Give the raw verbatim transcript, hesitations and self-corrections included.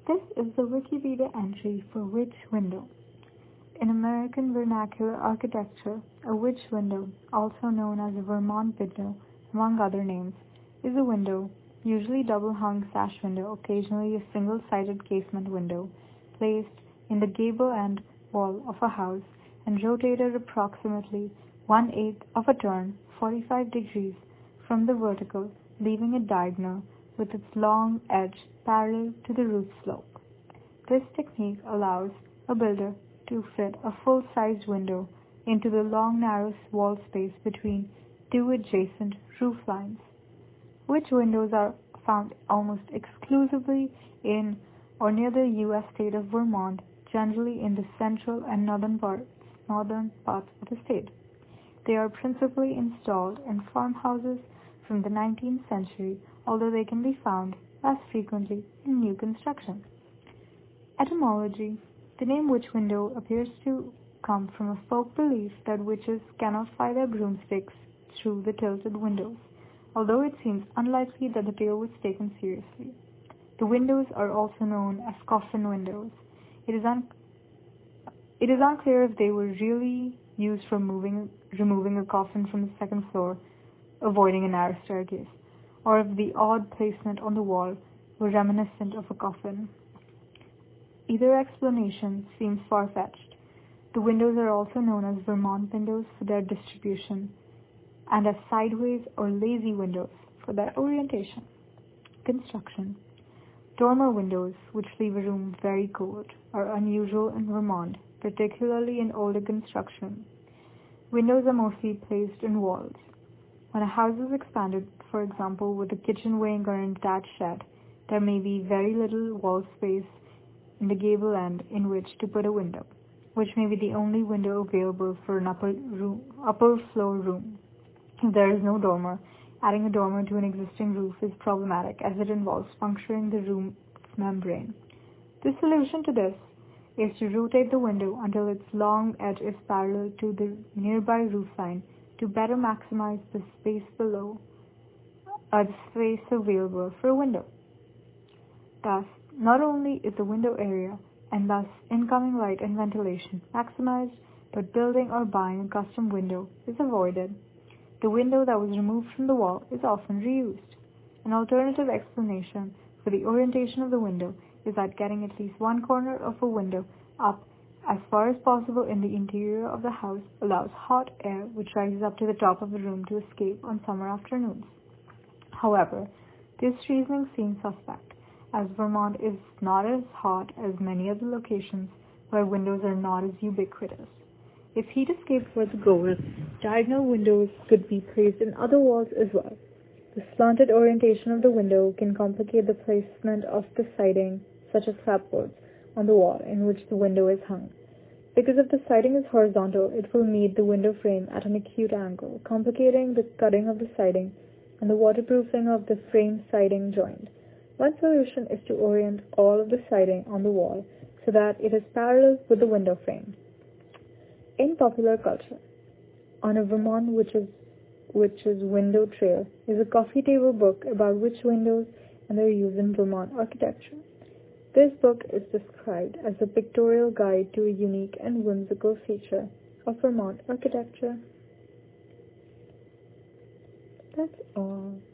This is the Wikipedia entry for witch window. In American vernacular architecture, a witch window, also known as a Vermont window, among other names, is a window, usually double-hung sash window, occasionally a single-sided casement window, placed in the gable end wall of a house and rotated approximately one-eighth of a turn, forty-five degrees, from the vertical, leaving it diagonal, with its long edge parallel to the roof slope. This technique allows a builder to fit a full-sized window into the long narrow wall space between two adjacent roof lines. Witch windows are found almost exclusively in or near the U S state of Vermont, generally in the central and northern parts, northern parts of the state. They are principally installed in farmhouses from the nineteenth century, although they can be found less frequently in new construction. Etymology. The name witch window appears to come from a folk belief that witches cannot fly their broomsticks through the tilted windows, although it seems unlikely that the tale was taken seriously. The windows are also known as coffin windows. It is, un- it is unclear if they were really used for moving, removing a coffin from the second floor, avoiding a narrow staircase, or if the odd placement on the wall were reminiscent of a coffin. Either explanation seems far-fetched. The windows are also known as Vermont windows for their distribution, and as sideways or lazy windows for their orientation. Construction. Dormer windows, which leave a room very cold, are unusual in Vermont, particularly in older construction. Windows are mostly placed in walls. When a house is expanded, for example, with a kitchen wing or an attached shed, there may be very little wall space in the gable end in which to put a window, which may be the only window available for an upper room, upper floor room. If there is no dormer, adding a dormer to an existing roof is problematic as it involves puncturing the roof's membrane. The solution to this is to rotate the window until its long edge is parallel to the nearby roof line to better maximize the space below, or the space available for a window. Thus, not only is the window area and thus incoming light and ventilation maximized, but building or buying a custom window is avoided. The window that was removed from the wall is often reused. An alternative explanation for the orientation of the window is that getting at least one corner of a window up as far as possible in the interior of the house allows hot air which rises up to the top of the room to escape on summer afternoons. However, this reasoning seems suspect, as Vermont is not as hot as many other locations where windows are not as ubiquitous. If heat escaped were the goal, diagonal windows could be placed in other walls as well. The slanted orientation of the window can complicate the placement of the siding, such as clapboards, on the wall in which the window is hung. Because if the siding is horizontal, it will meet the window frame at an acute angle, complicating the cutting of the siding and the waterproofing of the frame siding joint. One solution is to orient all of the siding on the wall so that it is parallel with the window frame. In popular culture, on a Vermont Witches, Witches Window Trail is a coffee table book about witch windows and their use in Vermont architecture. This book is described as a pictorial guide to a unique and whimsical feature of Vermont architecture. That's all.